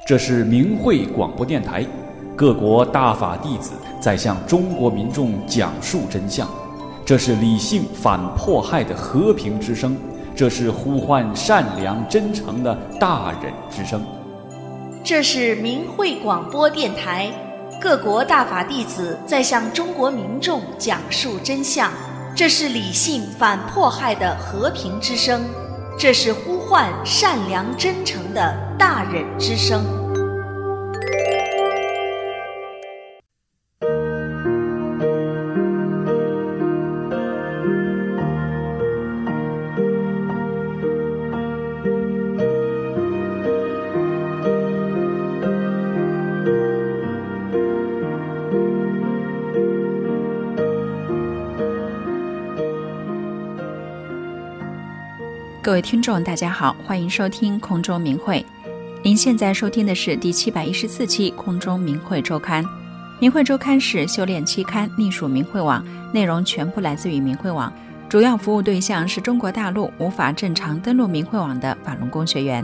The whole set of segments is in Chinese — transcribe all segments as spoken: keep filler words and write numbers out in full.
这是明慧广播电台，各国大法弟子在向中国民众讲述真相。这是理性反迫害的和平之声，这是呼唤善良真诚的大忍之声。 这是明慧广播电台，各国大法弟子在向中国民众讲述真相。这是理性反迫害的和平之声，这是呼唤善良真诚的大忍之声。 各位听众大家好，欢迎收听空中明慧。您现在收听的是第七百一十四期空中明慧周刊。明慧周刊是修炼期刊，隶属明慧网，内容全部来自于明慧网，主要服务对象是中国大陆无法正常登录明慧网的法轮功学员。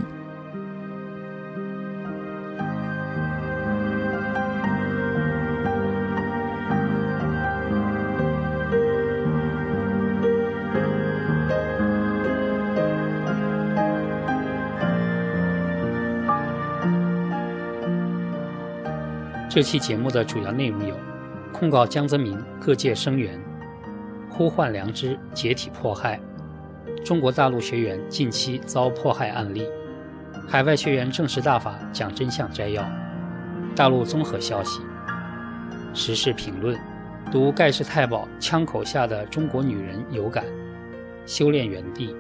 这期节目的主要内容有：控告江泽民各界声援，呼唤良知解体迫害，中国大陆学员近期遭迫害案例，海外学员正式大法讲真相摘要，大陆综合消息，时事评论，读盖世太保枪口下的中国女人有感，修炼园地。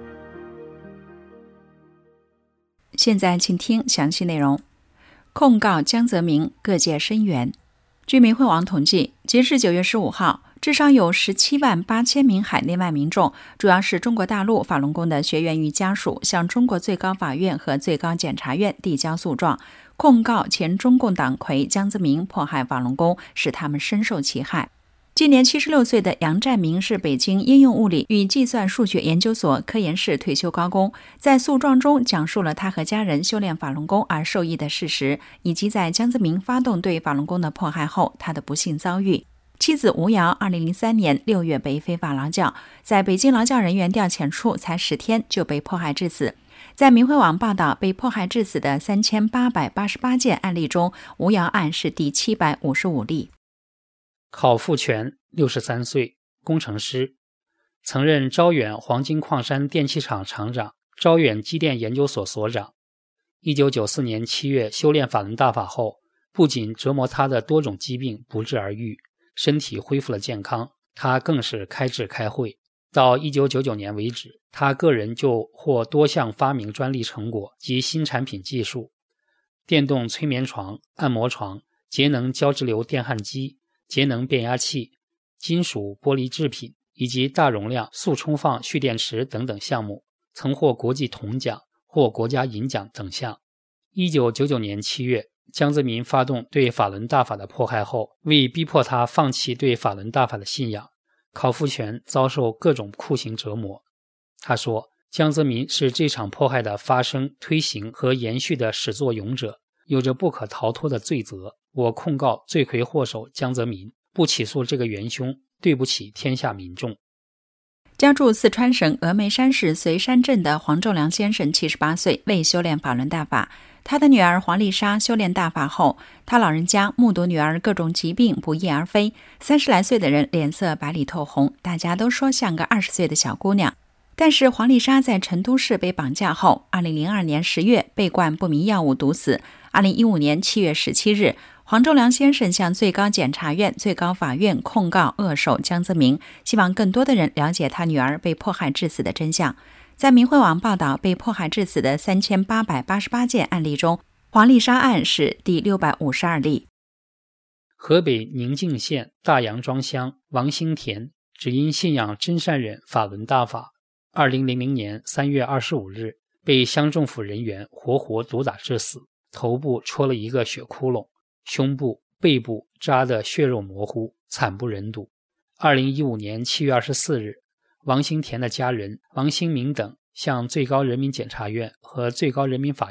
现在请听详细内容。控告江泽民各界声援。据明慧网统计，截至九月十五号，至少有十七万八千名海内外民众，主要是中国大陆法轮功的学员与家属，向中国最高法院和最高检察院递交诉状，控告前中共党魁江泽民迫害法轮功，使他们深受其害。今年七十六岁的杨占明是北京应用物理与计算数学研究所科研室退休高工，在诉状中讲述了他和家人修炼法轮功而受益的事实，以及在江泽民发动对法轮功的迫害后他的不幸遭遇。妻子吴瑶二零零三年六月被非法劳教，在北京劳教人员调遣处才十天就被迫害致死。在明慧网报道被迫害致死的三千八百八十八件案例中，吴瑶案是第七百五十五例。 郝富全，六十三岁，工程师，曾任招远黄金矿山电气厂厂长、招远机电研究所所长。一九九四年七月修炼法轮大法后，不仅折磨他的多种疾病不治而愈，身体恢复了健康，他更是开智开慧。到一九九九年为止，他个人就获多项发明专利成果及新产品技术，电动催眠床、按摩床、节能交质流电焊机、节能变压器、金属玻璃制品以及大容量速充放蓄电池等等项目，曾获国际铜奖、获国家银奖等项。一九九九年七月，江泽民发动对法轮大法的迫害后，为逼迫他放弃对法轮大法的信仰，郝富全遭受各种酷刑折磨。他说，江泽民是这场迫害的发生、推行和延续的始作俑者，有着不可逃脱的罪责。我控告罪魁祸首江泽民，不起诉这个元凶，对不起天下民众。 家住四川省峨眉山市随山镇的黄仲良先生七十八岁，未修炼法轮大法。他的女儿黄丽莎修炼大法后，他老人家目睹女儿各种疾病不翼而飞，三十来岁的人脸色白里透红，大家都说像个二十岁的小姑娘。但是黄丽莎在成都市被绑架后，二零零二年十月被灌不明药物毒死。二零一五年七月十七日，黄仲良先生向最高检察院、最高法院控告恶手江泽民，希望更多的人了解他女儿被迫害致死的真相。在明慧网报道被迫害致死的三千八百八十八件案例中，黄丽莎案是第六百五十二例。 河北宁静县大杨庄乡王兴田只因信仰真善忍法轮大法，二零零零年三月二十五日被乡政府人员活活毒打致死，头部戳了一个血窟窿，胸部、背部扎得血肉模糊，惨不忍睹。二零一五年七月二十四日，王兴田的家人王兴明等向最高人民检察院和最高人民法院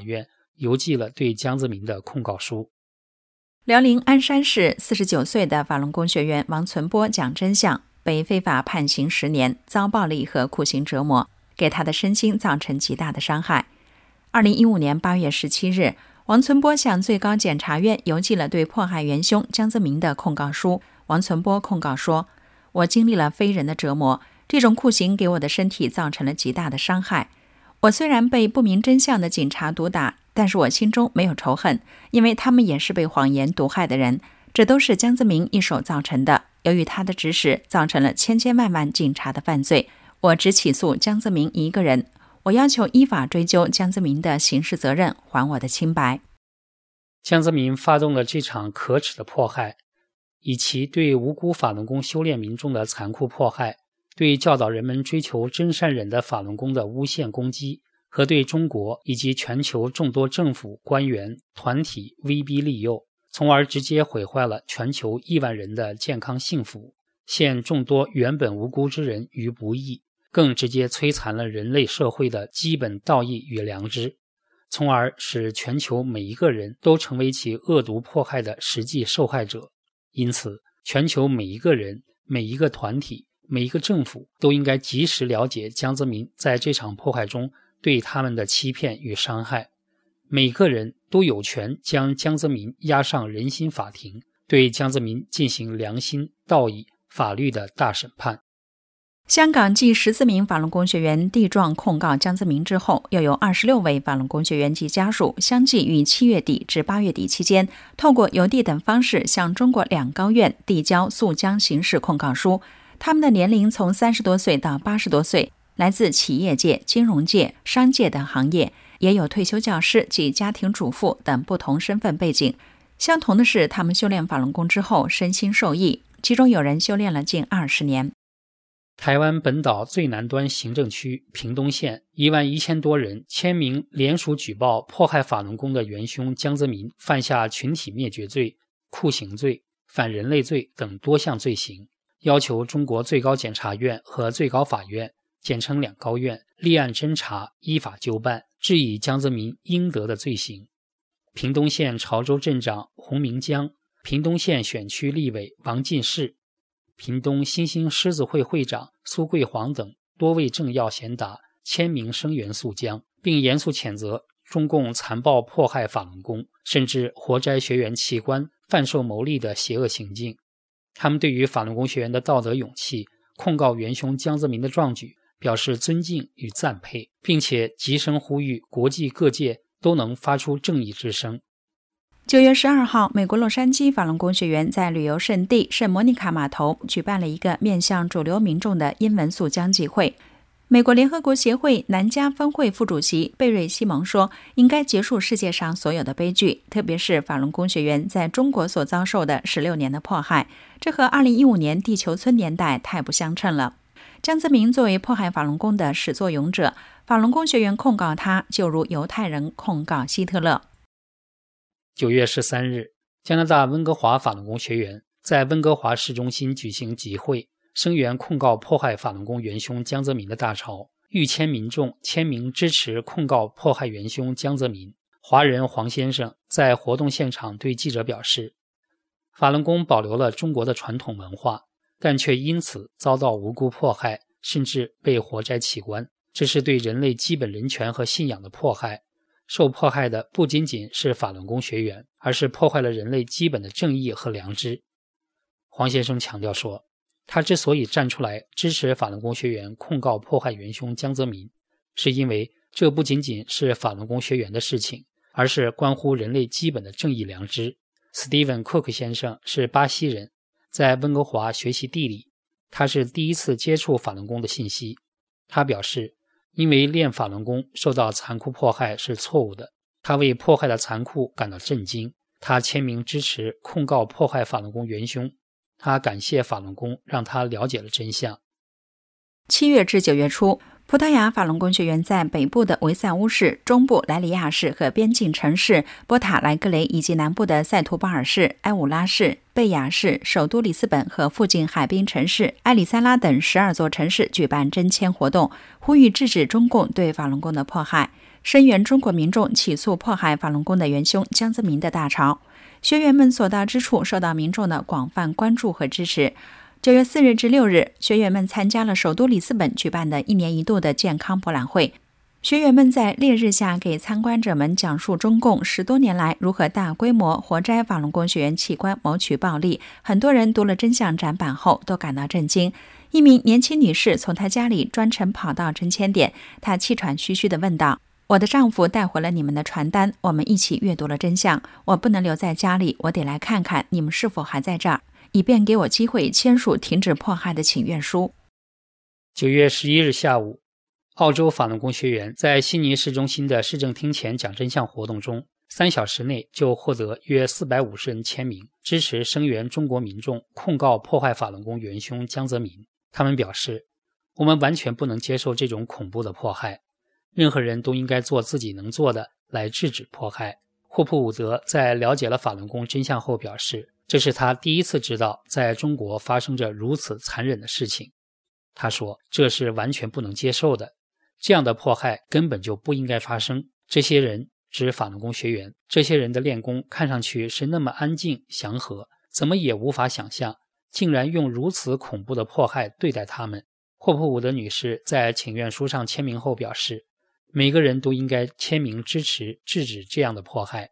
邮寄了对江泽民的控告书。 辽宁鞍山市四十九岁的法轮功学员王存波讲真相，被非法判刑十年，遭暴力和酷刑折磨，给他的身心造成极大的伤害。二零一五年八月十七日，王存波向最高检察院邮寄了对迫害元凶江泽民的控告书。王存波控告说，我经历了非人的折磨，这种酷刑给我的身体造成了极大的伤害。我虽然被不明真相的警察毒打，但是我心中没有仇恨，因为他们也是被谎言毒害的人，这都是江泽民一手造成的。由于他的指使，造成了千千万万警察的犯罪，我只起诉江泽民一个人。我要求依法追究江泽民的刑事责任，还我的清白。 江泽民发动了这场可耻的迫害，以其对无辜法轮功修炼民众的残酷迫害，对教导人们追求真善忍的法轮功的诬陷攻击，和对中国以及全球众多政府官员团体威逼利诱，从而直接毁坏了全球亿万人的健康幸福，陷众多原本无辜之人于不义，更直接摧残了人类社会的基本道义与良知，从而使全球每一个人都成为其恶毒迫害的实际受害者。因此，全球每一个人、每一个团体、每一个政府都应该及时了解江泽民在这场迫害中对他们的欺骗与伤害。每个人都有权将江泽民押上人心法庭，对江泽民进行良心、道义、法律的大审判。 香港继十四名法轮功学员递状控告江泽民之后，又有二十六位法轮功学员及家属相继于七月底至八月底期间，透过邮递等方式向中国两高院递交诉江刑事控告书。他们的年龄从三十多岁到八十多岁，来自企业界、金融界、商界等行业，也有退休教师及家庭主妇等不同身份背景。相同的是，他们修炼法轮功之后身心受益，其中有人修炼了近二十年。 台湾本岛最南端行政区屏东县一万一千多人签名联署举报迫害法轮功的元凶江泽民犯下群体灭绝罪、酷刑罪、反人类罪等多项罪行，要求中国最高检察院和最高法院简称两高院立案侦查，依法就办，治以江泽民应得的罪行。屏东县潮州镇长洪明江、屏东县选区立委王进士、屏东新兴狮子会会长苏桂煌等多位政要贤达签名声援诉江，并严肃谴责中共残暴迫害法轮功，甚至活摘学员器官贩售牟利的邪恶行径。他们对于法轮功学员的道德勇气、控告元凶江泽民的壮举表示尊敬与赞佩，并且急声呼吁国际各界都能发出正义之声。 九月十二号，美国洛杉矶法轮功学员在旅游胜地圣莫妮卡码头举办了一个面向主流民众的英文诉江集会。美国联合国协会南加分会副主席贝瑞西蒙说，应该结束世界上所有的悲剧，特别是法轮功学员在中国所遭受的十六年的迫害，这和二零一五年地球村年代太不相称了。江泽民作为迫害法轮功的始作俑者，法轮功学员控告他，就如犹太人控告希特勒。 九月十三日，加拿大温哥华法轮功学员在温哥华市中心举行集会，声援控告迫害法轮功元凶江泽民的大潮，逾千民众签名支持控告迫害元凶江泽民。华人黄先生在活动现场对记者表示，法轮功保留了中国的传统文化，但却因此遭到无辜迫害，甚至被活摘器官，这是对人类基本人权和信仰的迫害。受迫害的不仅仅是法轮功学员，而是破坏了人类基本的正义和良知。黄先生强调说，他之所以站出来支持法轮功学员控告迫害元凶江泽民，是因为这不仅仅是法轮功学员的事情，而是关乎人类基本的正义良知。Steven Cook 先生是巴西人，在温哥华学习地理，他是第一次接触法轮功的信息。他表示，因为练法轮功受到残酷迫害是错误的，他为迫害的残酷感到震惊。他签名支持控告迫害法轮功元凶，他感谢法轮功让他了解了真相。 七月至九月初，葡萄牙法轮功学员在北部的维萨乌市、中部莱里亚市和边境城市波塔莱格雷，以及南部的塞图巴尔市、埃武拉市、贝雅市、首都里斯本和附近海滨城市埃里塞拉等十二座城市举办征签活动，呼吁制止中共对法轮功的迫害。 声援中国民众起诉迫害法轮功的元凶江泽民的大潮。学员们所到之处受到民众的广泛关注和支持。九月四日至六日，学员们参加了首都里斯本举办的一年一度的健康博览会。学员们在烈日下给参观者们讲述中共十多年来如何大规模活摘法轮功学员器官谋取暴利。很多人读了真相展板后都感到震惊。一名年轻女士从她家里专程跑到针签点，她气喘吁吁地问道：我的丈夫带回了你们的传单，我们一起阅读了真相，我不能留在家里，我得来看看你们是否还在这儿，以便给我机会签署停止迫害的请愿书。 九月十一日下午，澳洲法轮功学员在悉尼市中心的市政厅前讲真相活动中，三小时内就获得约四百五十人签名，支持声援中国民众控告迫害法轮功元凶江泽民。他们表示，我们完全不能接受这种恐怖的迫害，任何人都应该做自己能做的来制止迫害。霍普伍德在了解了法轮功真相后表示，这是他第一次知道在中国发生着如此残忍的事情。他说，这是完全不能接受的，这样的迫害根本就不应该发生。这些人指法轮功学员，这些人的练功看上去是那么安静祥和，怎么也无法想象竟然用如此恐怖的迫害对待他们。霍普伍德女士在请愿书上签名后表示，每个人都应该签名支持制止这样的迫害。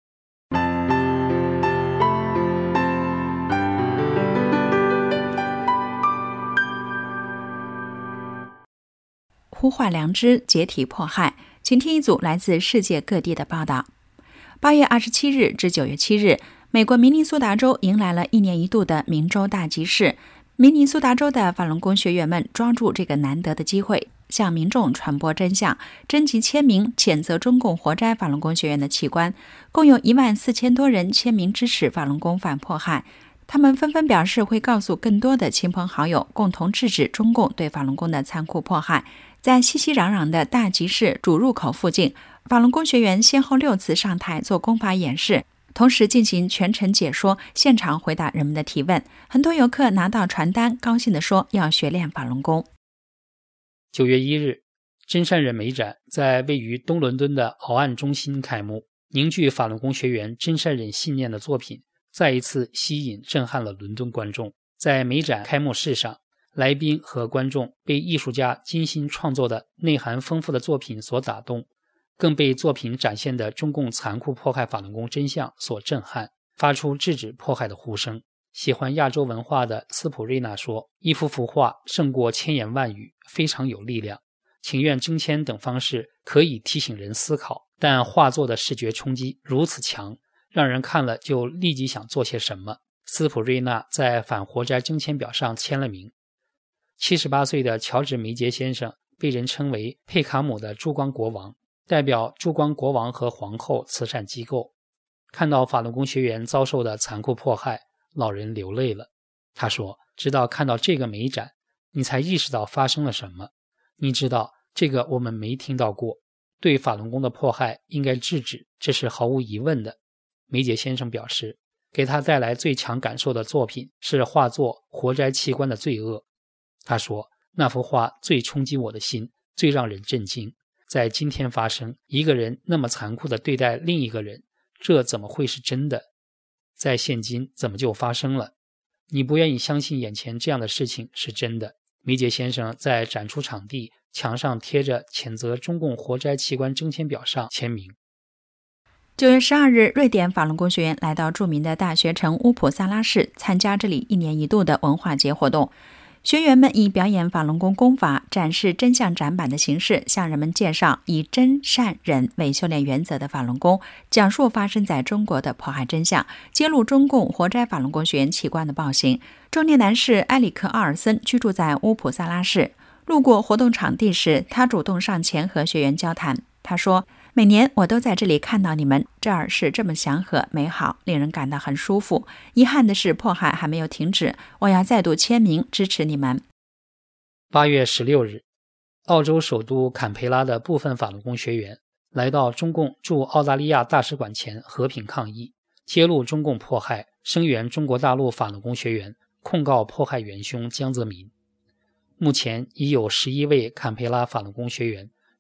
呼唤良知，解体迫害。请听一组来自世界各地的报道。八月二十七日至九月七日，美国明尼苏达州迎来了一年一度的明州大集市。明尼苏达州的法轮功学员们抓住这个难得的机会，向民众传播真相，征集签名，谴责中共活摘法轮功学员的器官。共有一万四千多人签名支持法轮功反迫害。他们纷纷表示会告诉更多的亲朋好友，共同制止中共对法轮功的残酷迫害。在熙熙攘攘的大集市主入口附近，法轮功学员先后六次上台做功法演示，同时进行全程解说，现场回答人们的提问。很多游客拿到传单，高兴地说要学练法轮功。 九月一日，真善忍美展在位于东伦敦的鳌岸中心开幕，凝聚法轮功学员真善忍信念的作品再一次吸引震撼了伦敦观众。在美展开幕式上，来宾和观众被艺术家精心创作的内涵丰富的作品所打动，更被作品展现的中共残酷迫害法轮功真相所震撼，发出制止迫害的呼声。喜欢亚洲文化的斯普瑞纳说，一幅幅画胜过千言万语，非常有力量。请愿征签等方式可以提醒人思考，但画作的视觉冲击如此强，让人看了就立即想做些什么。斯普瑞纳在反活摘征签表上签了名。七十八岁的乔治梅杰先生被人称为佩卡姆的珠光国王，代表珠光国王和皇后慈善机构。看到法轮功学员遭受的残酷迫害，老人流泪了。他说，直到看到这个美展，你才意识到发生了什么。你知道，这个我们没听到过。对法轮功的迫害应该制止，这是毫无疑问的。梅杰先生表示，给他带来最强感受的作品是画作《活摘器官的罪恶》。他说，那幅画最冲击我的心，最让人震惊。在今天发生，一个人那么残酷地对待另一个人，这怎么会是真的？在现今怎么就发生了？你不愿意相信眼前这样的事情是真的。梅杰先生在展出场地墙上贴着谴责中共活摘器官征签表上签名。 九月十二日，瑞典法轮功学员来到著名的大学城乌普萨拉市，参加这里一年一度的文化节活动。学员们以表演法轮功功法、展示真相展板的形式，向人们介绍以真善忍为修炼原则的法轮功，讲述发生在中国的迫害真相，揭露中共活摘法轮功学员器官的暴行。中年男士埃里克·奥尔森居住在乌普萨拉市，路过活动场地时，他主动上前和学员交谈。他说，每年我都在这里看到你们，这儿是这么祥和美好，令人感到很舒服。遗憾的是，迫害还没有停止，我要再度签名支持你们。 八月十六日，澳洲首都坎培拉的部分法轮功学员来到中共驻澳大利亚大使馆前和平抗议，揭露中共迫害，声援中国大陆法轮功学员控告迫害元凶江泽民。目前已有十一位坎培拉法轮功学员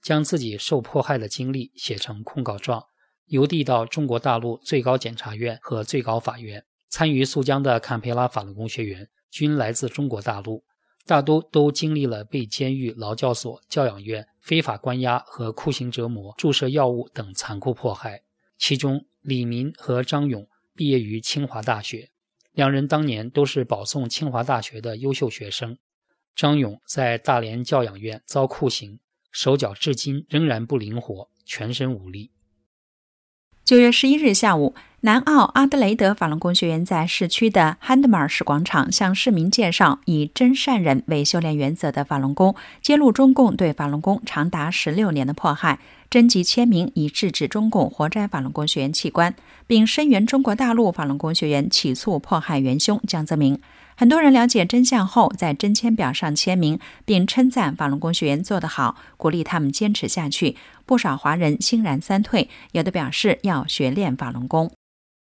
将自己受迫害的经历写成控告状，邮递到中国大陆最高检察院和最高法院。参与诉江的坎培拉法轮功学员均来自中国大陆，大多都经历了被监狱、劳教所、教养院、非法关押和酷刑折磨、注射药物等残酷迫害。其中李民和张勇毕业于清华大学，两人当年都是保送清华大学的优秀学生。张勇在大连教养院遭酷刑，手脚至今仍然不灵活，全身无力。 九月十一日下午，南澳阿德雷德法轮功学员在市区的汉德马尔市广场向市民介绍以真善忍为修炼原则的法轮功，揭露中共对法轮功长达十六年的迫害，征集签名以制止中共活摘法轮功学员器官，并声援中国大陆法轮功学员起诉迫害元凶江泽民。很多人了解真相后，在真签表上签名，并称赞法轮功学员做得好，鼓励他们坚持下去。不少华人欣然三退，有的表示要学练法轮功。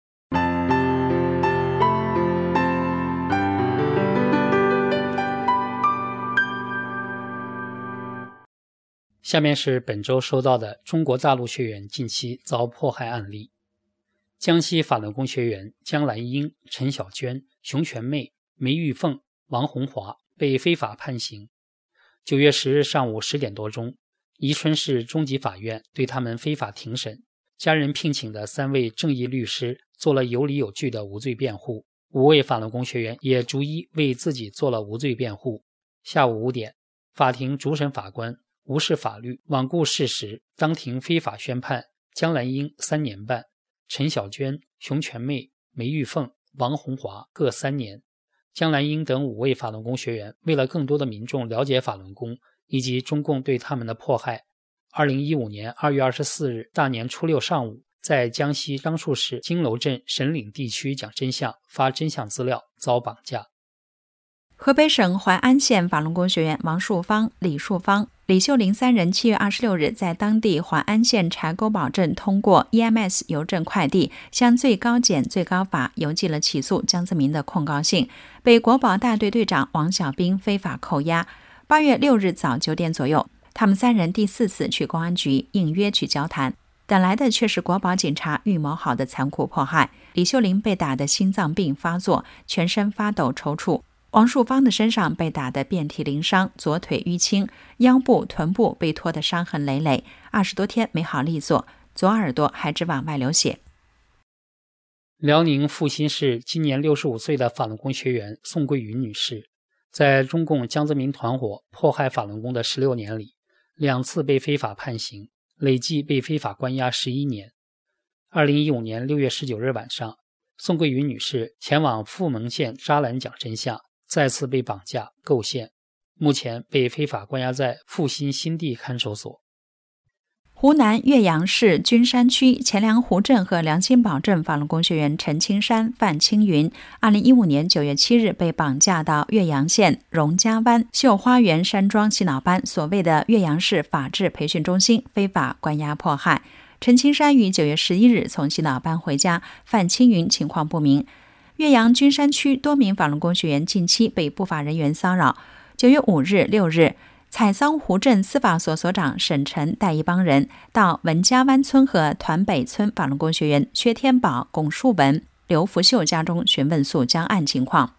下面是本周收到的中国大陆学员近期遭迫害案例。江西法轮功学员江兰英、陈小娟、熊全妹、梅玉凤、王红华被非法判刑。九月十日上午十点多钟，宜春市中级法院对他们非法庭审，家人聘请的三位正义律师做了有理有据的无罪辩护，五位法轮功学员也逐一为自己做了无罪辩护。下午五点，法庭主审法官无视法律，罔顾事实，当庭非法宣判江兰英三年半，陈小娟、熊全妹、梅玉凤、王红华各三年。江兰英等五位法轮功学员为了更多的民众了解法轮功以及中共对他们的迫害，二零一五年二月二十四日大年初六上午，在江西樟树市金楼镇神岭地区讲真相、发真相资料，遭绑架。 河北省淮安县法轮功学员王树芳、李树芳、李秀玲三人七月二十六日在当地淮安县柴沟堡镇通过 E M S 邮政快递向最高检、最高法邮寄了起诉江泽民的控告信，被国保大队队长王小兵非法扣押。八月六日早九点左右，他们三人第四次去公安局应约去交谈，等来的却是国保警察预谋好的残酷迫害。李秀玲被打得心脏病发作，全身发抖抽搐。王树芳的身上被打得遍体鳞伤，左腿淤青，腰部、臀部被拖得伤痕累累，二十多天没好利索，左耳朵还直往外流血。 辽宁阜新市今年六十五岁的法轮功学员宋桂云女士，在中共江泽民团伙迫害法轮功的十六年里，两次被非法判刑，累计被非法关押十一年。二零一五年六月十九日晚上，宋桂云女士前往阜蒙县扎兰讲真相，再次被绑架构陷，目前被非法关押在阜新新地看守所。 湖南岳阳市君山区钱粮湖镇和良心堡镇法轮功学员陈青山、范青云，二零一五年九月七日被绑架到岳阳县荣家湾秀花园山庄洗脑班，所谓的岳阳市法治培训中心非法关押迫害。陈青山于九月十一日从洗脑班回家，范青云情况不明。岳阳君山区多名法轮功学员近期被不法人员骚扰。九月五日、六日，采桑湖镇司法所所长沈晨带一帮人到文家湾村和团北村法轮功学员薛天宝、龚树文、刘福秀家中询问诉江案情况。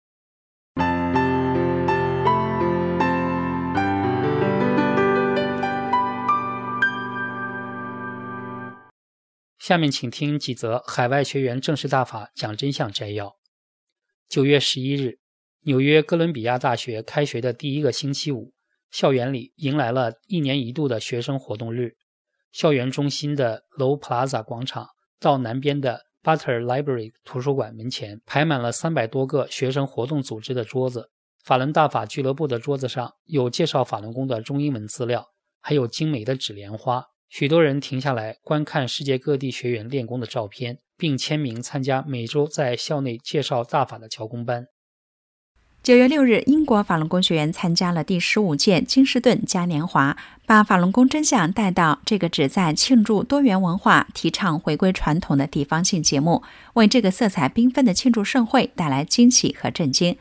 下面请听几则海外学员正式大法讲真相摘要。九月十一日，纽约哥伦比亚大学开学的第一个星期五，校园里迎来了一年一度的学生活动日。校园中心的 Low Plaza 广场到南边的 Butler Library 图书馆门前排满了三百多个学生活动组织的桌子。法轮大法俱乐部的桌子上有介绍法轮功的中英文资料，还有精美的纸莲花。许多人停下来观看世界各地学员练功的照片，并签名参加每周在校内介绍大法的教功班。 九月六日，英国法轮功学员参加了第十五届金士顿嘉年华，把法轮功真相带到这个旨在庆祝多元文化、提倡回归传统的地方性节目，为这个色彩缤纷的庆祝盛会带来惊喜和震惊。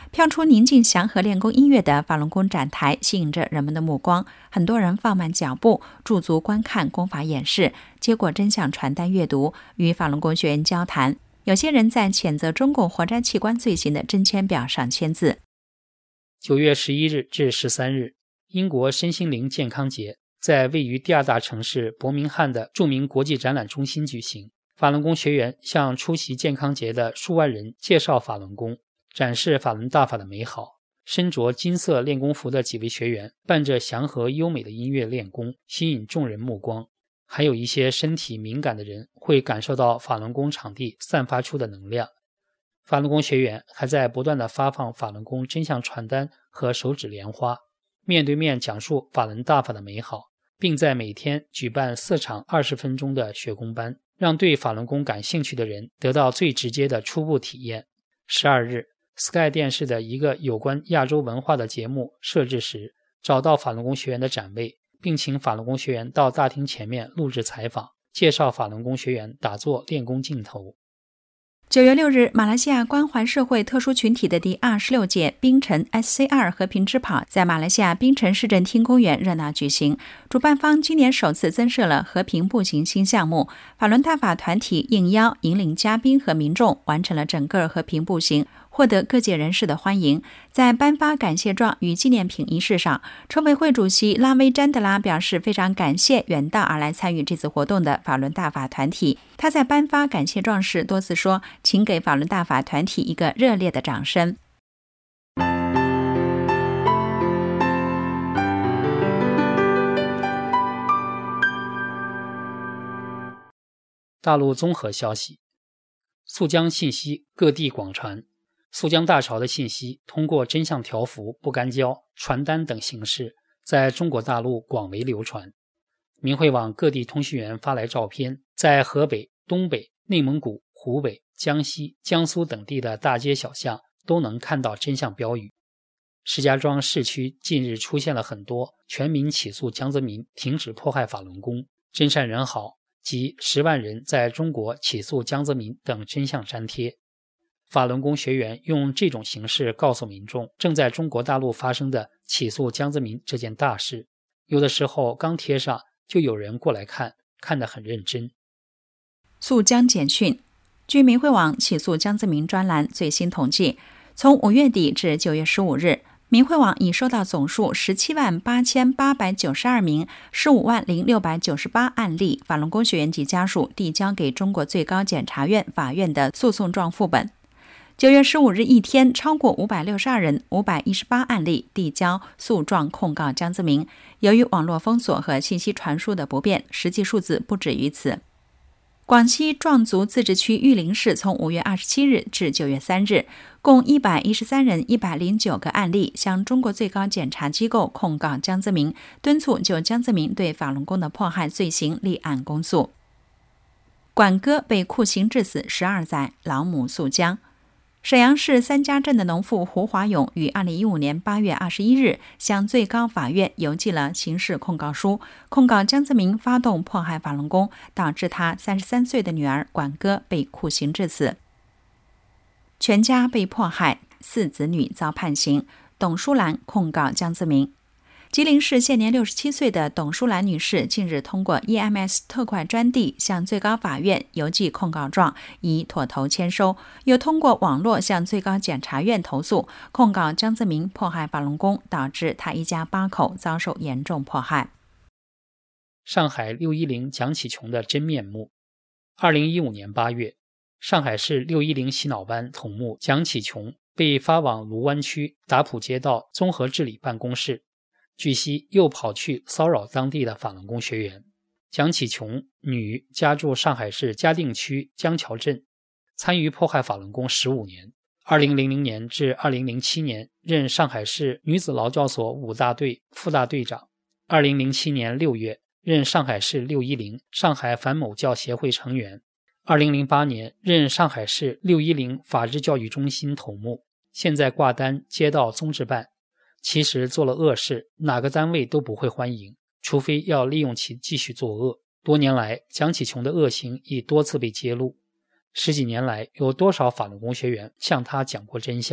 飘出宁静祥和练功音乐的法轮功展台吸引着人们的目光，很多人放慢脚步，驻足观看功法演示，接过真相传单阅读，与法轮功学员交谈。有些人在谴责中共活摘器官罪行的真签表上签字。 九月十一日至十三日，英国身心灵健康节在位于第二大城市伯明翰的著名国际展览中心举行。法轮功学员向出席健康节的数万人介绍法轮功，展示法轮大法的美好。身着金色练功服的几位学员伴着祥和优美的音乐练功，吸引众人目光。还有一些身体敏感的人会感受到法轮功场地散发出的能量。法轮功学员还在不断地发放法轮功真相传单和手指莲花，面对面讲述法轮大法的美好，并在每天举办四场二十分钟的学功班，让对法轮功感兴趣的人得到最直接的初步体验。十二日 Sky 电视的一个有关亚洲文化的节目设置时，找到法轮功学员的展位，并请法轮功学员到大厅前面录制采访，介绍法轮功学员打坐练功镜头。 九月六日，马来西亚关怀社会特殊群体的第二十六届槟城 S C R 和平之跑在马来西亚槟城市政厅公园热闹举行。主办方今年首次增设了和平步行新项目，法轮大法团体应邀引领嘉宾和民众完成了整个和平步行，获得各界人士的欢迎。在颁发感谢状与纪念品仪式上，筹委会主席拉威詹德拉表示非常感谢远道而来参与这次活动的法轮大法团体。他在颁发感谢状时多次说，请给法轮大法团体一个热烈的掌声。 大陆综合消息，速江信息各地广传。速江大潮的信息通过真相条幅、不干胶、传单等形式在中国大陆广为流传。明慧网各地通讯员发来照片，在河北、东北、内蒙古、湖北、江西、江苏等地的大街小巷都能看到真相标语。石家庄市区近日出现了很多全民起诉江泽民、停止迫害法轮功、真善人好及十万人在中国起诉江泽民等真相粘贴。法轮功学员用这种形式告诉民众正在中国大陆发生的起诉江泽民这件大事。有的时候刚贴上就有人过来看，看得很认真。 速江简讯，据明慧网起诉江泽民专栏最新统计，从五月底至九月十五日，明慧网已收到总数十七万八千八百九十二名十五万零六百九十八案例法轮功学员及家属递交给中国最高检察院法院的诉讼状副本。九月十五日一天，超过五百六十二人五百一十八案例递交诉状控告江泽民。由于网络封锁和信息传输的不便，实际数字不止于此。广西壮族自治区玉林市从五月二十七日至九月三日，共一百一十三人一百零九个案例向中国最高检察机构控告江泽民，敦促就江泽民对法轮功的迫害罪行立案公诉。管哥被酷刑致死十二载，老母诉江。沈阳市三家镇的农妇胡华勇于二零一五年八月二十一日向最高法院邮寄了刑事控告书，控告江泽民发动迫害法轮功，导致他三十三岁的女儿管哥被酷刑致死，全家被迫害，四子女遭判刑。董淑兰控告江泽民。吉林市现年六十七岁的董淑兰女士近日通过 E M S 特快专递向最高法院邮寄控告状，已妥头签收，又通过网络向最高检察院投诉，控告江泽民迫害法轮功，导致他一家八口遭受严重迫害。 上海六一零蒋启琼的真面目。二零一五年八月，上海市六一零洗脑班头目蒋启琼被发往卢湾区达普街道综合治理办公室，据悉又跑去骚扰当地的法轮功学员。蒋启琼，女，家住上海市嘉定区江桥镇，参与迫害法轮功十五年。二零零零年至二零零七年任上海市女子劳教所五大队副大队长。二零零七年六月任上海市六一零上海反某教协会成员。二零零八年任上海市六一零法治教育中心头目，现在挂单街道综治办。其实做了恶事，哪个单位都不会欢迎，除非要利用其继续作恶。多年来，蒋启琼的恶行已多次被揭露。十几年来，有多少法轮功学员向他讲过真相？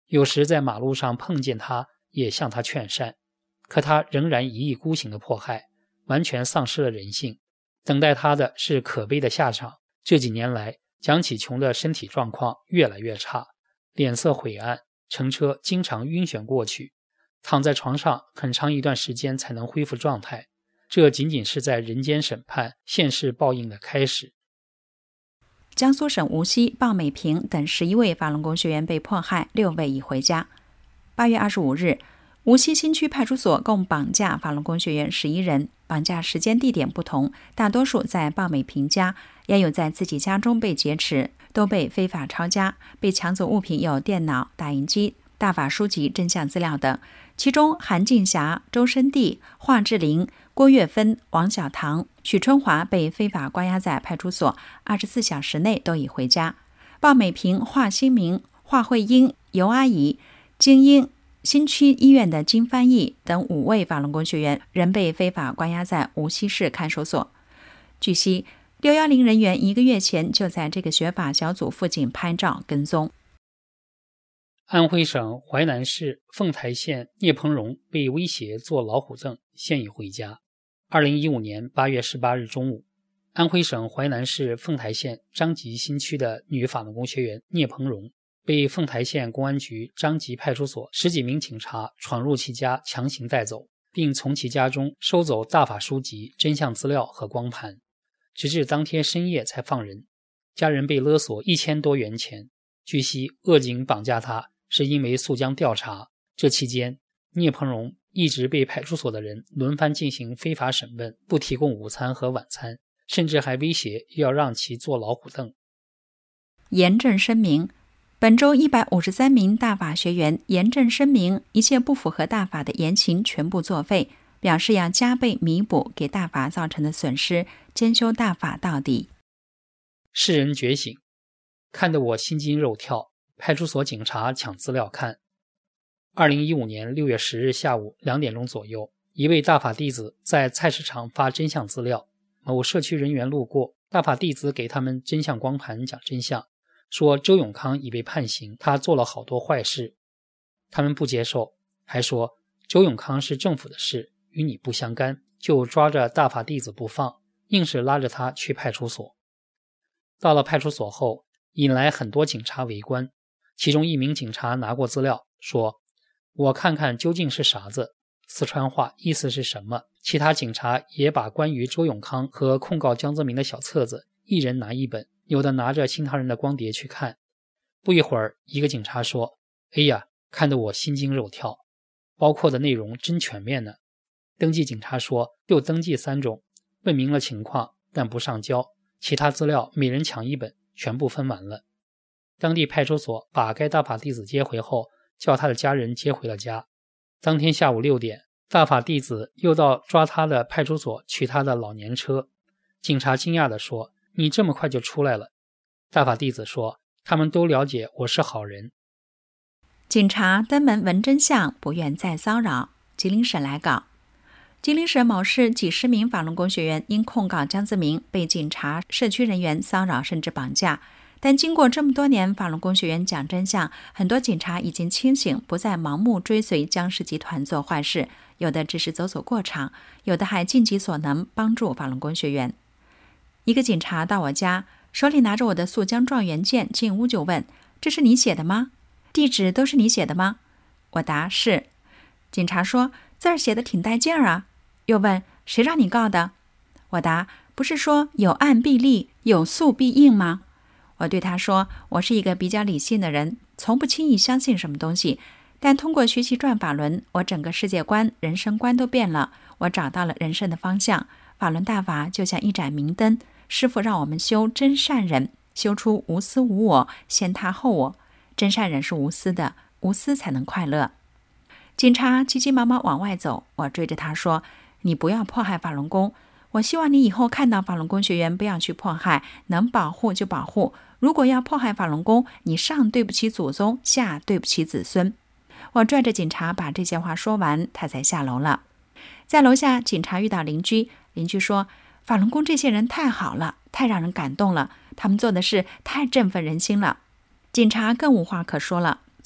有时在马路上碰见他，也向他劝善，可他仍然一意孤行的迫害，完全丧失了人性。等待他的是可悲的下场。这几年来，蒋启琼的身体状况越来越差，脸色晦暗，乘车经常晕眩过去，躺在床上很长一段时间才能恢复状态。这仅仅是在人间审判、现世报应的开始。 江苏省无锡、鲍美平等十一位法轮功学员被迫害，六位已回家。八月二十五日，无锡新区派出所共绑架法轮功学员十一人，绑架时间地点不同，大多数在鲍美平家，也有在自己家中被劫持，都被非法抄家，被抢走物品有电脑、打印机、大法书籍、真相资料等。其中韩静霞、周申地、华志林、郭月芬、王小棠、许春华被非法关押在派出所，二十四小时内都已回家。鲍美平、华新明、华慧英、尤阿姨、金英、新区医院的金翻译等五位法轮功学员仍被非法关押在无锡市看守所。据悉，六一零人员一个月前就在这个学法小组附近拍照跟踪。 安徽省淮南市凤台县聂鹏荣被威胁坐老虎凳，现已回家。二零一五年八月十八日中午，安徽省淮南市凤台县张集新区的女法轮功学员聂鹏荣被凤台县公安局张集派出所十几名警察闯入其家强行带走，并从其家中收走大法书籍、真相资料和光盘，直至当天深夜才放人。家人被勒索一千多元钱。据悉，恶警绑架他是因为诉将调查，这期间聂鹏荣一直被派出所的人轮番进行非法审问，不提供午餐和晚餐，甚至还威胁要让其坐老虎凳。 严正声明，本周一百五十三名大法学员严正声明，一切不符合大法的言行全部作废，表示要加倍弥补给大法造成的损失，兼修大法到底。 世人觉醒，看得我心惊肉跳。派出所警察抢资料看。二零一五年六月十日下午两点钟左右，一位大法弟子在菜市场发真相资料，某社区人员路过，大法弟子给他们真相光盘讲真相，说周永康已被判刑，他做了好多坏事。他们不接受，还说周永康是政府的事，与你不相干，就抓着大法弟子不放，硬是拉着他去派出所。到了派出所后，引来很多警察围观，其中一名警察拿过资料说，我看看究竟是啥子，四川话意思是什么。其他警察也把关于周永康和控告江泽民的小册子一人拿一本，有的拿着其他人的光碟去看。不一会儿，一个警察说，哎呀，看得我心惊肉跳，包括的内容真全面呢。登记警察说，就登记三种，问明了情况但不上交，其他资料每人抢一本，全部分完了。当地派出所把该大法弟子接回后，叫他的家人接回了家。当天下午六点，大法弟子又到抓他的派出所取他的老年车。警察惊讶地说，你这么快就出来了？大法弟子说，他们都了解我是好人。 警察登门闻真相，不愿再骚扰。吉林省来稿，吉林省某市几十名法轮功学员因控告江泽民被警察、社区人员骚扰甚至绑架。但经过这么多年法轮功学员讲真相，很多警察已经清醒，不再盲目追随江氏集团做坏事，有的只是走走过场，有的还尽己所能帮助法轮功学员。一个警察到我家，手里拿着我的速江状元件，进屋就问，这是你写的吗？地址都是你写的吗？我答是。警察说，字儿写的挺带劲儿啊。又问，谁让你告的？我答，不是说有案必立，有诉必应吗？我对他说，我是一个比较理性的人，从不轻易相信什么东西，但通过学习转法轮，我整个世界观、人生观都变了，我找到了人生的方向。法轮大法就像一盏明灯，师父让我们修真善忍，修出无私无我，先他后我。真善忍是无私的，无私才能快乐。警察急急忙忙往外走，我追着他说，你不要迫害法轮功，我希望你以后看到法轮功学员不要去迫害，能保护就保护，如果要迫害法轮功，你上对不起祖宗，下对不起子孙。我拽着警察把这些话说完，他才下楼了。在楼下，警察遇到邻居，邻居说，法轮功这些人太好了，太让人感动了，他们做的事太振奋人心了。警察更无话可说了，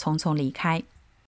匆匆离开。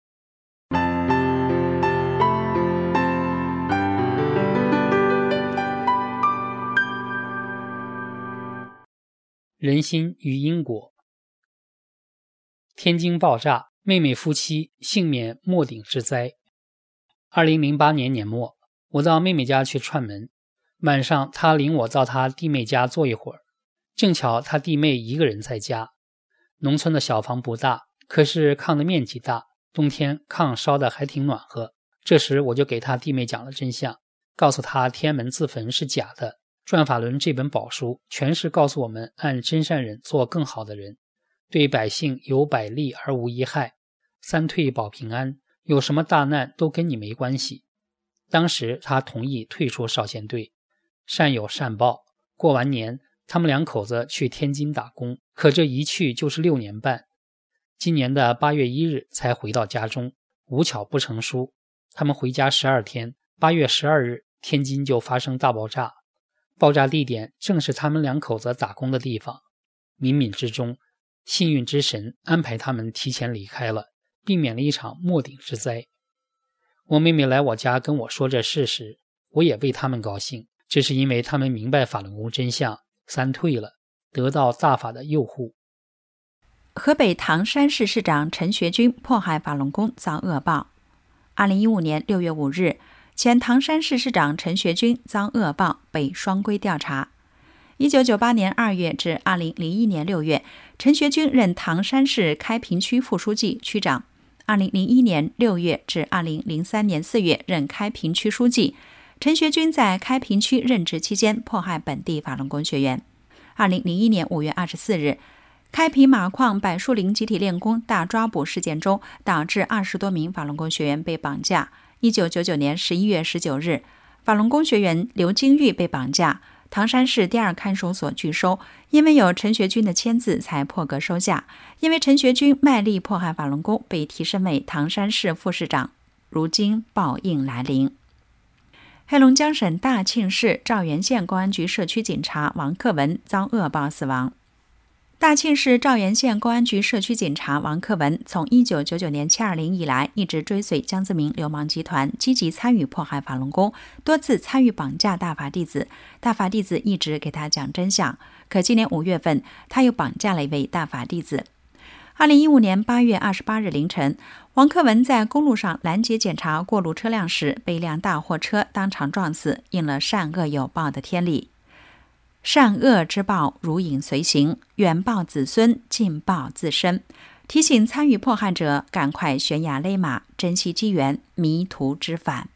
人心与因果。天津爆炸，妹妹夫妻幸免末顶之灾。二零零八年年末，我到妹妹家去串门，晚上她领我到她弟妹家坐一会儿，正巧她弟妹一个人在家。农村的小房不大，可是炕的面积大，冬天炕烧得还挺暖和。这时我就给她弟妹讲了真相，告诉她天安门自焚是假的，转法轮这本宝书全是告诉我们按真善忍做更好的人，对百姓有百利而无一害，三退保平安，有什么大难都跟你没关系。当时他同意退出少先队，善有善报。过完年，他们两口子去天津打工，可这一去就是六年半。今年的八月一日才回到家中，无巧不成书。他们回家十二天，八月十二日，天津就发生大爆炸。爆炸地点正是他们两口子打工的地方。冥冥之中，幸运之神安排他们提前离开了，避免了一场末顶之灾。我妹妹来我家跟我说这事时，我也为他们高兴，这是因为他们明白法轮功真相，三退了，得到大法的佑护。 河北唐山市市长陈学军迫害法轮功遭恶报。二零一五年六月五日，前唐山市市长陈学军遭恶报，被双规调查。一九九八年二月至二零零一年六月，陈学军任唐山市开平区副书记、区长。二零零一年六月至二零零三年四月任开平区书记。陈学军在开平区任职期间迫害本地法轮功学员。二零零一年五月二十四日，开平马矿柏树林集体练功大抓捕事件中，导致二十多名法轮功学员被绑架。一九九九年十一月十九日，法轮功学员刘金玉被绑架，唐山市第二看守所拒收，因为有陈学军的签字才破格收下。因为陈学军卖力迫害法轮功，被提升为唐山市副市长。如今报应来临。黑龙江省大庆市肇源县公安局社区警察王克文遭恶报死亡。大庆市肇源县公安局社区警察王克文从一九九九年七二零以来，一直追随江泽民流氓集团，积极参与迫害法轮功，多次参与绑架大法弟子。大法弟子一直给他讲真相，可今年五月份，他又绑架了一位大法弟子。二零一五年八月二十八日凌晨，王克文在公路上拦截检查过路车辆时，被一辆大货车当场撞死，应了善恶有报的天理。善恶之报如影随形，远报子孙，近报自身。提醒参与迫害者赶快悬崖勒马，珍惜机缘，迷途知返。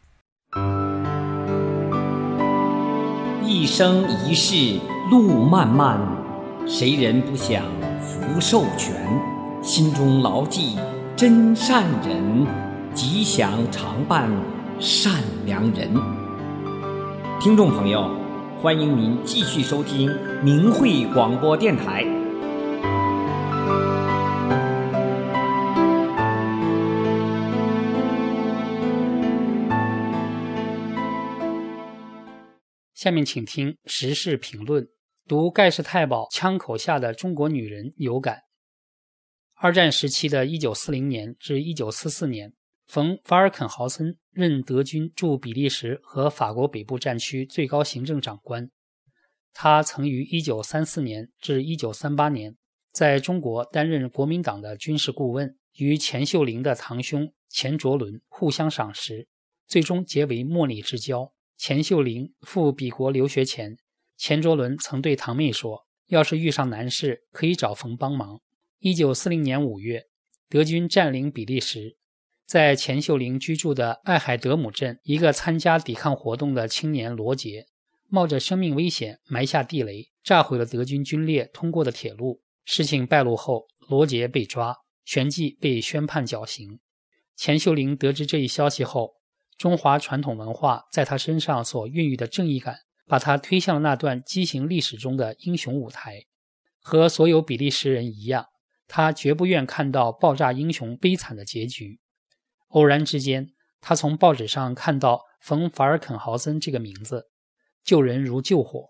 一生一世路漫漫，谁人不想福寿全？心中牢记真善人，吉祥常伴善良人。听众朋友，欢迎您继续收听明慧广播电台。 下面请听时事评论，读盖世太保枪口下的中国女人有感。二战时期的一九四零年至一九四四年，冯·法尔肯豪森任德军驻比利时和法国北部战区最高行政长官。他曾于一九三四年至一九三八年在中国担任国民党的军事顾问，与钱秀玲的堂兄钱卓伦互相赏识，最终结为莫逆之交。钱秀玲赴彼国留学前，钱卓伦曾对堂妹说，要是遇上难事可以找冯帮忙。一九四零年五月，德军占领比利时，在钱秀玲居住的艾海德姆镇，一个参加抵抗活动的青年罗杰冒着生命危险埋下地雷，炸毁了德军军列通过的铁路。事情败露后，罗杰被抓，旋即被宣判绞刑。钱秀玲得知这一消息后，中华传统文化在他身上所孕育的正义感，把他推向了那段畸形历史中的英雄舞台。和所有比利时人一样，他绝不愿看到爆炸英雄悲惨的结局。偶然之间，他从报纸上看到冯·法尔肯豪森这个名字。救人如救火，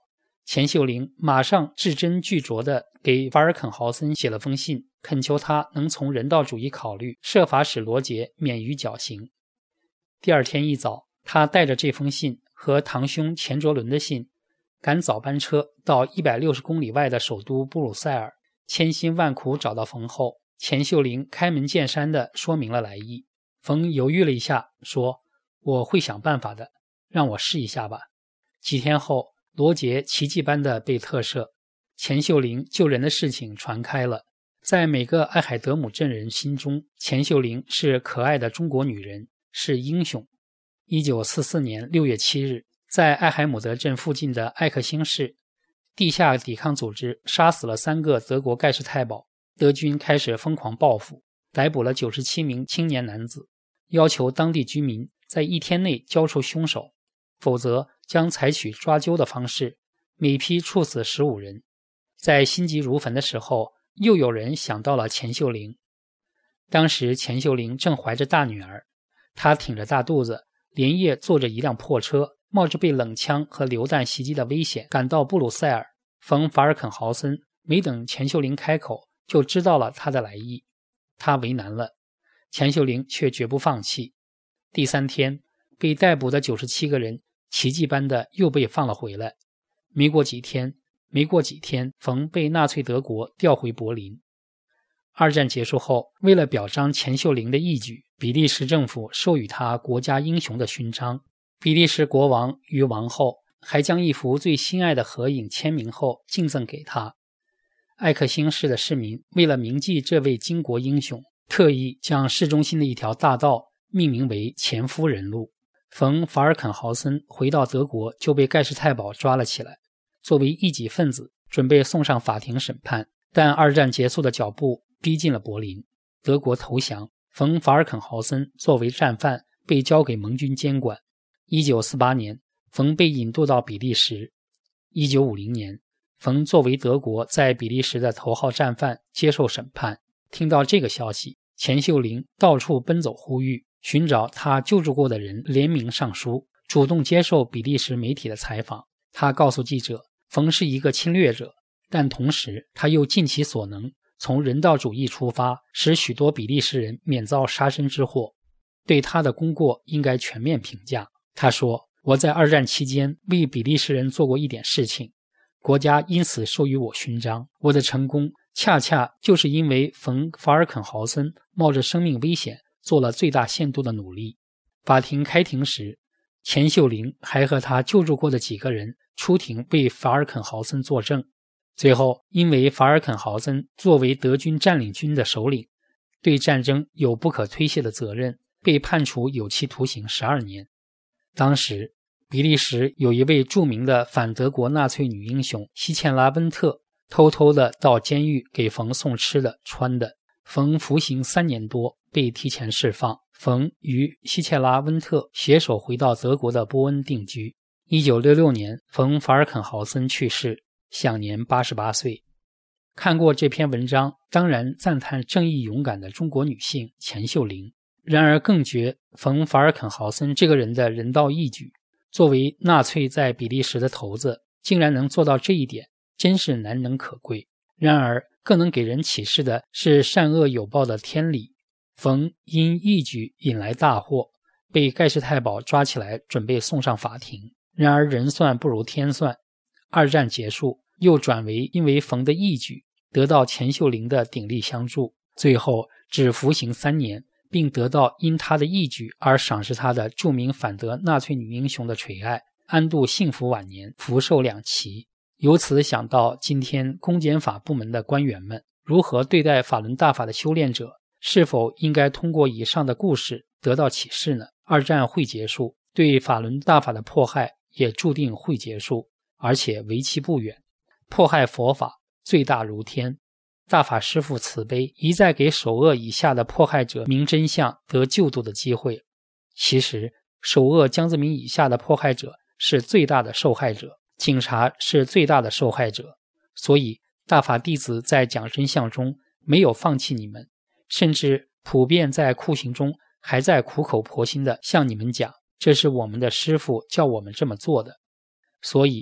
钱秀龄马上字斟句酌地给法尔肯豪森写了封信，恳求他能从人道主义考虑，设法使罗杰免于绞刑。第二天一早，他带着这封信和堂兄钱卓伦的信，赶早班车到一百六十公里外的首都布鲁塞尔，千辛万苦找到冯后。钱秀龄开门见山地说明了来意。冯犹豫了一下，说：我会想办法的，让我试一下吧。几天后，罗杰奇迹般地被特赦，钱秀龄救人的事情传开了。在每个艾海德姆镇人心中，钱秀龄是可爱的中国女人，是英雄。一九四四年六月七日，在艾海姆德镇附近的艾克兴市，地下抵抗组织杀死了三个德国盖世太保。德军开始疯狂报复，逮捕了九十七名青年男子，要求当地居民在一天内交出凶手，否则将采取抓阄的方式，每批处死十五人。在心急如焚的时候，又有人想到了钱秀龄。当时钱秀龄正怀着大女儿，她挺着大肚子，连夜坐着一辆破车，冒着被冷枪和榴弹袭击的危险赶到布鲁塞尔。冯法尔肯豪森没等钱秀龄开口，就知道了他的来意。他为难了，钱秀龄却绝不放弃。第三天，被逮捕的九十七个人奇迹般的又被放了回来。没过几天没过几天冯被纳粹德国调回柏林。二战结束后，为了表彰钱秀龄的义举，比利时政府授予他国家英雄的勋章。比利时国王与王后还将一幅最心爱的合影签名后敬赠给他。艾克兴市的市民为了铭记这位巾帼英雄，特意将市中心的一条大道命名为钱夫人路。冯法尔肯豪森回到德国就被盖世太保抓了起来，作为异己分子准备送上法庭审判。但二战结束的脚步逼近了柏林，德国投降，冯法尔肯豪森作为战犯被交给盟军监管。一九四八年，冯被引渡到比利时。一九五零年，冯作为德国在比利时的头号战犯接受审判。听到这个消息，钱秀龄到处奔走呼吁，寻找他救助过的人联名上书，主动接受比利时媒体的采访。他告诉记者，冯是一个侵略者，但同时他又尽其所能，从人道主义出发，使许多比利时人免遭杀身之祸。对他的功过应该全面评价。他说，我在二战期间为比利时人做过一点事情，国家因此授予我勋章。我的成功恰恰就是因为冯法尔肯豪森冒着生命危险做了最大限度的努力。法庭开庭时，钱秀龄还和他救助过的几个人出庭为法尔肯豪森作证。最后，因为法尔肯豪森作为德军占领军的首领，对战争有不可推卸的责任，被判处有期徒刑十二年。当时比利时有一位著名的反德国纳粹女英雄希切拉温特，偷偷的到监狱给冯送吃的穿的。冯服刑三年多，被提前释放。冯与希切拉温特携手回到德国的波恩定居。一九六六年，冯法尔肯豪森去世，享年八十八岁。看过这篇文章，当然赞叹正义勇敢的中国女性钱秀龄，然而更觉冯法尔肯豪森这个人的人道义举。作为纳粹在比利时的头子，竟然能做到这一点，真是难能可贵。然而更能给人启示的是善恶有报的天理。冯因义举引来大祸，被盖世太保抓起来准备送上法庭。然而人算不如天算，二战结束，又转为因为冯的义举得到钱秀龄的鼎力相助，最后只服刑三年，并得到因他的义举而赏识他的著名反德纳粹女英雄的垂爱，安度幸福晚年，福寿两期。由此想到今天公检法部门的官员们如何对待法轮大法的修炼者，是否应该通过以上的故事得到启示呢？二战会结束，对法轮大法的迫害也注定会结束，而且为期不远。迫害佛法，罪大如天。大法师父慈悲，一再给首恶以下的迫害者明真相，得救度的机会。其实首恶江泽民以下的迫害者是最大的受害者，警察是最大的受害者。所以大法弟子在讲真相中没有放弃你们，甚至普遍在酷刑中还在苦口婆心地向你们讲，这是我们的师父叫我们这么做的。所以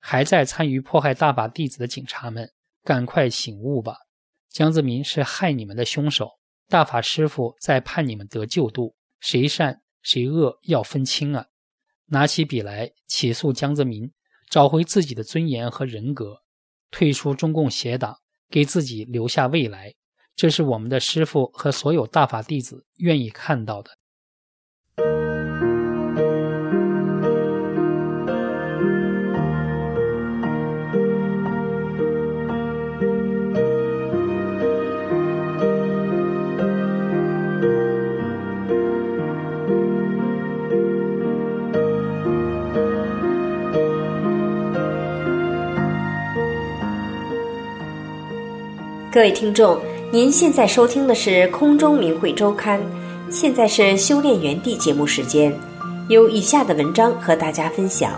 还在参与迫害大法弟子的警察们，赶快醒悟吧！江泽民是害你们的凶手，大法师父在盼你们得救度，谁善谁恶要分清啊！拿起笔来起诉江泽民，找回自己的尊严和人格，退出中共邪党，给自己留下未来，这是我们的师父和所有大法弟子愿意看到的。 各位听众，您现在收听的是空中明慧周刊，现在是修炼园地节目时间，有以下的文章和大家分享。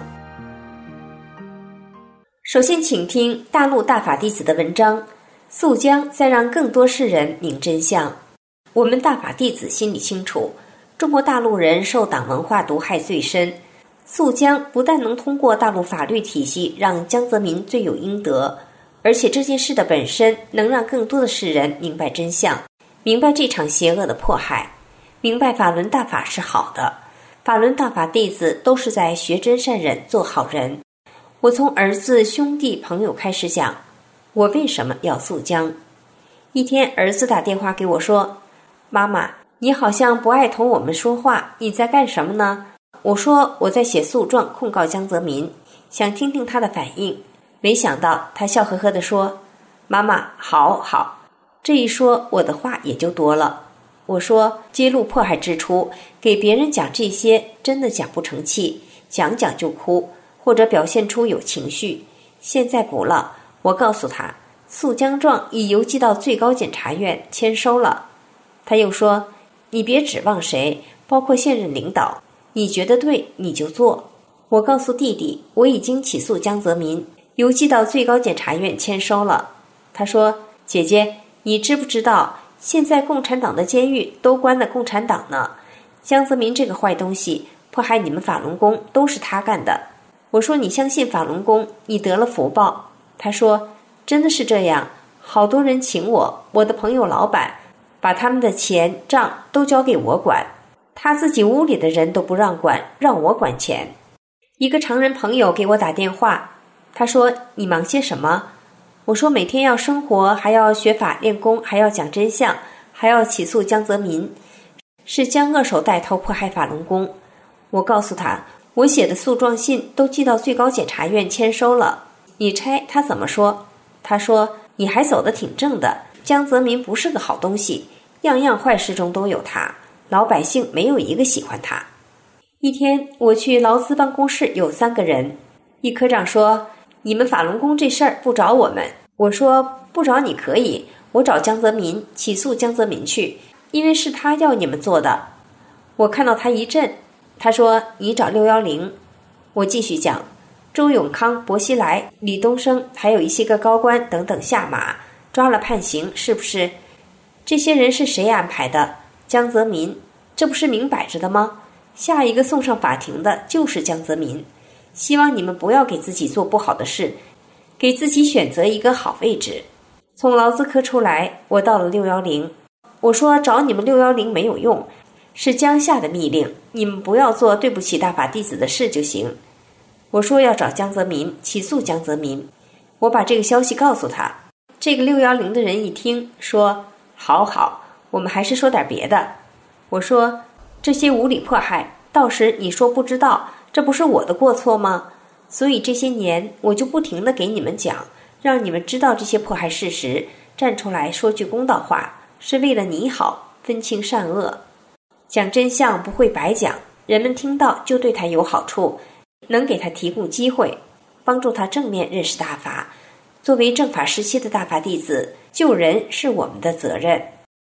首先请听大陆大法弟子的文章，肃江再让更多世人明真相。我们大法弟子心里清楚，中国大陆人受党文化毒害最深，肃江不但能通过大陆法律体系让江泽民罪有应得，而且这件事的本身能让更多的世人明白真相，明白这场邪恶的迫害，明白法轮大法是好的，法轮大法弟子都是在学真善忍做好人。我从儿子、兄弟、朋友开始讲，我为什么要肃江。一天儿子打电话给我说，妈妈，你好像不爱同我们说话，你在干什么呢？我说我在写诉状控告江泽民，想听听他的反应。没想到他笑呵呵地说，妈妈，好好。这一说我的话也就多了。我说揭露迫害之初，给别人讲这些真的讲不成器，讲讲就哭，或者表现出有情绪。现在不了，我告诉他，肃江状已邮寄到最高检察院签收了。他又说，你别指望谁，包括现任领导，你觉得对你就做。我告诉弟弟，我已经起诉江泽民，邮寄到最高检察院签收了。他说，姐姐，你知不知道现在共产党的监狱都关了共产党呢？江泽民这个坏东西迫害你们法轮功都是他干的。我说，你相信法轮功，你得了福报。他说，真的是这样，好多人请我，我的朋友老板把他们的钱账都交给我管，他自己屋里的人都不让管，让我管钱。一个常人朋友给我打电话，他说，你忙些什么？我说，每天要生活，还要学法练功，还要讲真相，还要起诉江泽民，是江恶手带头迫害法轮功。我告诉他，我写的诉状信都寄到最高检察院签收了，你猜他怎么说？他说，你还走得挺正的，江泽民不是个好东西，样样坏事中都有他，老百姓没有一个喜欢他。一天我去劳资办公室，有三个人，一科长说，你们法轮功这事儿不找我们。我说，不找你可以，我找江泽民，起诉江泽民去，因为是他要你们做的。我看到他一震，他说，你找六一零。我继续讲，周永康、薄熙来、李东生还有一些个高官等等下马，抓了判刑，是不是？这些人是谁安排的？江泽民，这不是明摆着的吗？下一个送上法庭的就是江泽民。希望你们不要给自己做不好的事，给自己选择一个好位置。从劳资科出来，我到了六一零。我说，找你们六一零没有用，是江下的密令，你们不要做对不起大法弟子的事就行。我说要找江泽民，起诉江泽民。我把这个消息告诉他。这个六一零的人一听说，好好，我们还是说点别的。我说，这些无理迫害，到时你说不知道，这不是我的过错吗？所以这些年我就不停地给你们讲，让你们知道这些迫害事实，站出来说句公道话，是为了你好，分清善恶。讲真相不会白讲，人们听到就对他有好处，能给他提供机会，帮助他正面认识大法。作为正法时期的大法弟子，救人是我们的责任。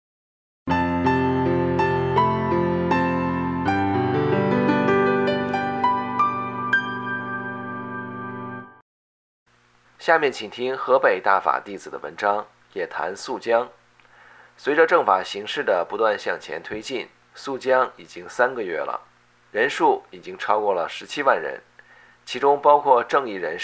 下面请听河北大法弟子的文章，也谈肃江。随着正法形势的不断向前推进，肃江已经三个月了，人数已经超过了十七万人，其中包括正义人士、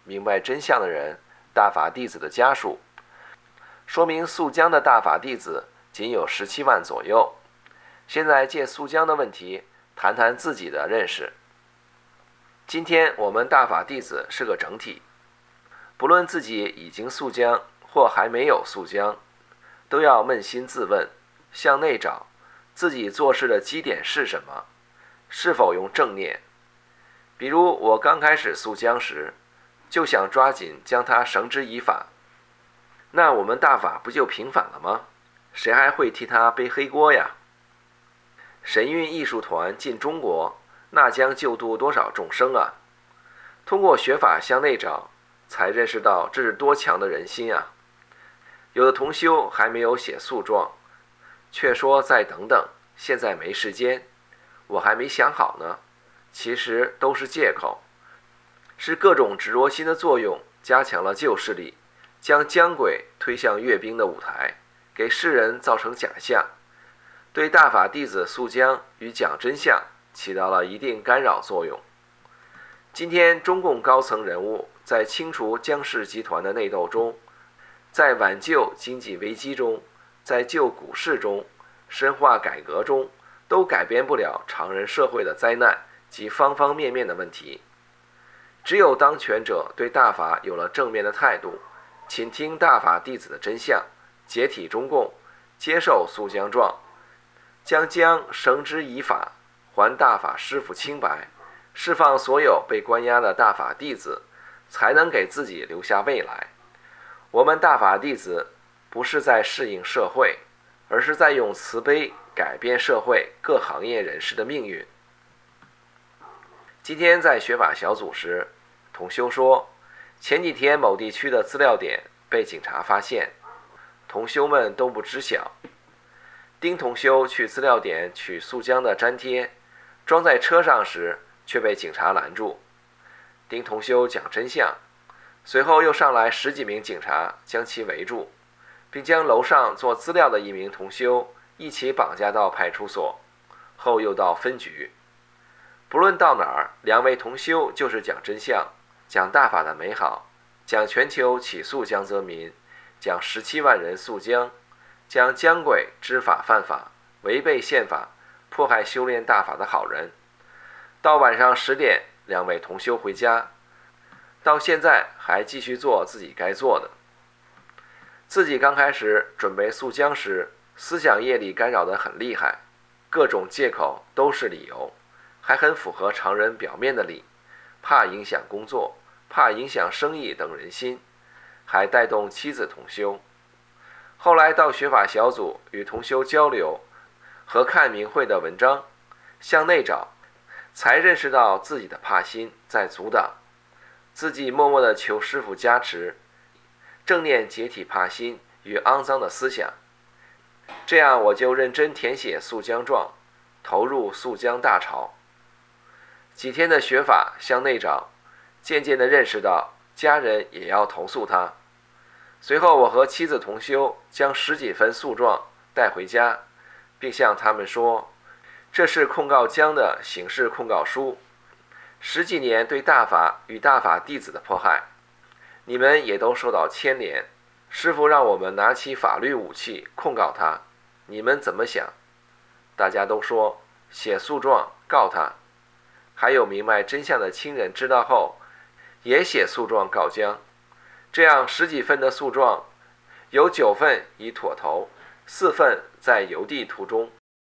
明白真相的人，大法弟子的家属，说明肃江的大法弟子仅有十七万左右。现在借肃江的问题谈谈自己的认识。今天我们大法弟子是个整体，不论自己已经肃江或还没有肃江，都要扪心自问，向内找自己做事的基点是什么，是否用正念。比如我刚开始肃江时，就想抓紧将它绳之以法，那我们大法不就平反了吗？谁还会替他背黑锅呀？神韵艺术团进中国，那将救度多少众生啊！通过学法向内找，才认识到这是多强的人心啊！有的同修还没有写诉状，却说再等等，现在没时间，我还没想好呢。其实都是借口，是各种执着心的作用加强了旧势力，将江鬼推向阅兵的舞台，给世人造成假象，对大法弟子肃江与讲真相起到了一定干扰作用。今天中共高层人物在清除江氏集团的内斗中，在挽救经济危机中，在救股市中，深化改革中，都改变不了常人社会的灾难及方方面面的问题。只有当权者对大法有了正面的态度，倾听大法弟子的真相，解体中共，接受肃江状，将江绳之以法，还大法师父清白，释放所有被关押的大法弟子，才能给自己留下未来。我们大法弟子不是在适应社会，而是在用慈悲改变社会各行业人士的命运。今天在学法小组时，同修说，前几天某地区的资料点被警察发现，同修们都不知晓。丁同修去资料点取肃江的粘贴，装在车上时却被警察拦住。丁同修讲真相，随后又上来十几名警察将其围住，并将楼上做资料的一名同修一起绑架到派出所，后又到分局。不论到哪儿，两位同修就是讲真相，讲大法的美好，讲全球起诉江泽民，讲十七万人肃江，讲江鬼知法犯法，违背宪法，迫害修炼大法的好人。到晚上十点，两位同修回家，到现在还继续做自己该做的。自己刚开始准备肃江时，思想业力干扰得很厉害，各种借口都是理由，还很符合常人表面的理，怕影响工作，怕影响生意等人心，还带动妻子同修。后来到学法小组与同修交流和看明慧的文章，向内找，才认识到自己的怕心在阻挡，自己默默地求师父加持，正念解体怕心与肮脏的思想。这样我就认真填写肃江状，投入肃江大潮。几天的学法向内找，渐渐地认识到家人也要投诉他。随后我和妻子同修将十几份诉状带回家，并向他们说，这是控告江的刑事控告书，十几年对大法与大法弟子的迫害，你们也都受到牵连，师父让我们拿起法律武器控告他，你们怎么想？大家都说写诉状告他，还有明白真相的亲人知道后也写诉状告江。这样十几份的诉状，有九份已妥投，四份在邮递途中。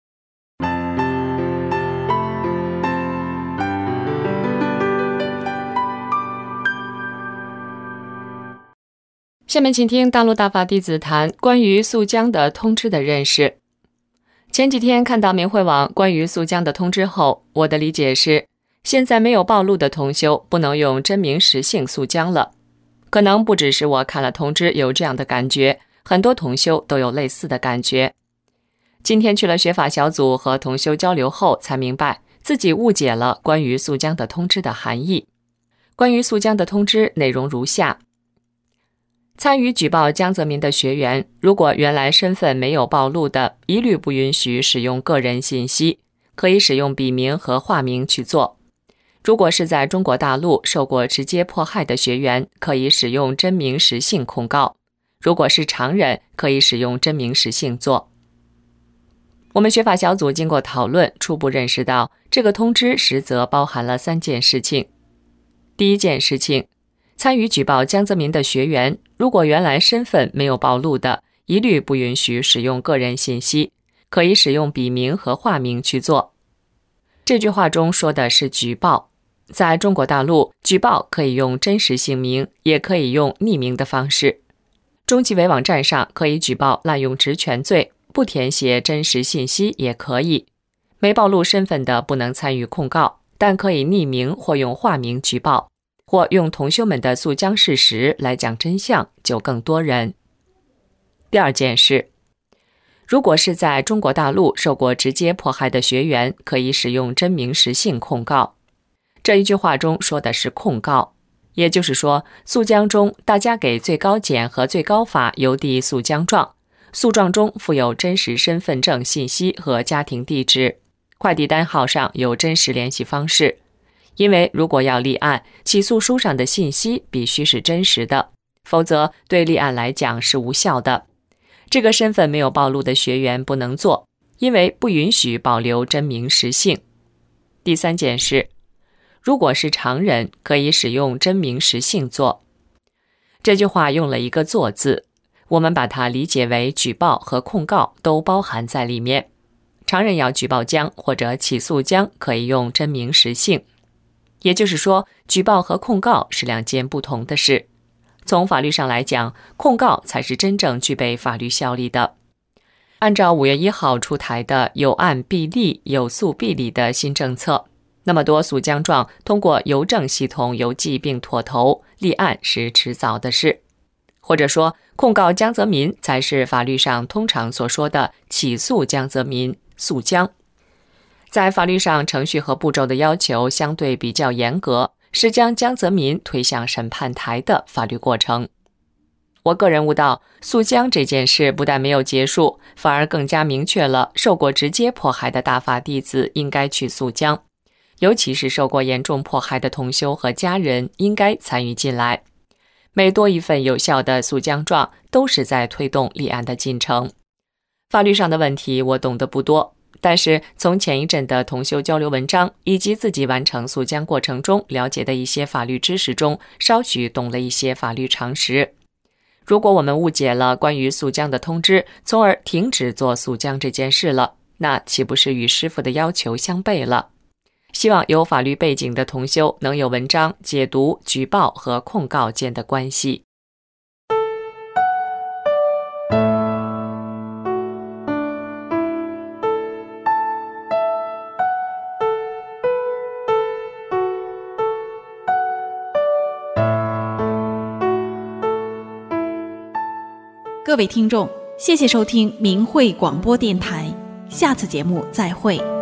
下面请听大陆大法弟子谈关于肃江的通知的认识。前几天看到明慧网关于肃江的通知后，我的理解是，现在没有暴露的同修不能用真名实姓肃江了。可能不只是我看了通知有这样的感觉，很多同修都有类似的感觉。今天去了学法小组和同修交流后，才明白自己误解了关于肃江的通知的含义。关于肃江的通知内容如下：参与举报江泽民的学员，如果原来身份没有暴露的，一律不允许使用个人信息，可以使用笔名和化名去做。 如果是在中国大陆受过直接迫害的学员，可以使用真名实姓控告；如果是常人，可以使用真名实姓做。我们学法小组经过讨论，初步认识到这个通知实则包含了三件事情。第一件事情，参与举报江泽民的学员，如果原来身份没有暴露的，一律不允许使用个人信息，可以使用笔名和化名去做。这句话中说的是举报，在中国大陆，举报可以用真实姓名，也可以用匿名的方式。中纪委网站上可以举报滥用职权罪，不填写真实信息也可以。没暴露身份的不能参与控告，但可以匿名或用化名举报，或用同修们的诉僵事实来讲真相，就更多人。第二件事，如果是在中国大陆受过直接迫害的学员，可以使用真名实姓控告。这一句话中说的是控告，也就是说，诉僵中大家给最高检和最高法邮递诉僵状，诉状中附有真实身份证信息和家庭地址，快递单号上有真实联系方式。因为如果要立案，起诉书上的信息必须是真实的，否则对立案来讲是无效的。这个身份没有暴露的学员不能做，因为不允许保留真名实姓。第三件事，如果是常人，可以使用真名实姓做。这句话用了一个做字，我们把它理解为举报和控告都包含在里面。常人要举报江或者起诉江，可以用真名实姓。也就是说，举报和控告是两件不同的事。从法律上来讲，控告才是真正具备法律效力的。按照五月一号出台的有案必立、有诉必理的新政策，那么多诉僵状通过邮政系统邮寄并妥投，立案是迟早的事。或者说，控告江泽民才是法律上通常所说的起诉江泽民、诉僵。在法律上，程序和步骤的要求相对比较严格，是将江泽民推向审判台的法律过程。我个人悟到，诉僵这件事不但没有结束，反而更加明确了受过直接迫害的大法弟子应该去诉僵，尤其是受过严重迫害的同修和家人应该参与进来。每多一份有效的诉僵状，都是在推动立案的进程。法律上的问题我懂得不多，但是从前一阵的同修交流文章以及自己完成诉僵过程中了解的一些法律知识中，稍许懂了一些法律常识。如果我们误解了关于诉僵的通知，从而停止做诉僵这件事了，那岂不是与师父的要求相悖了？希望有法律背景的同修能有文章解读举报和控告间的关系。 各位听众，谢谢收听明慧广播电台，下次节目再会。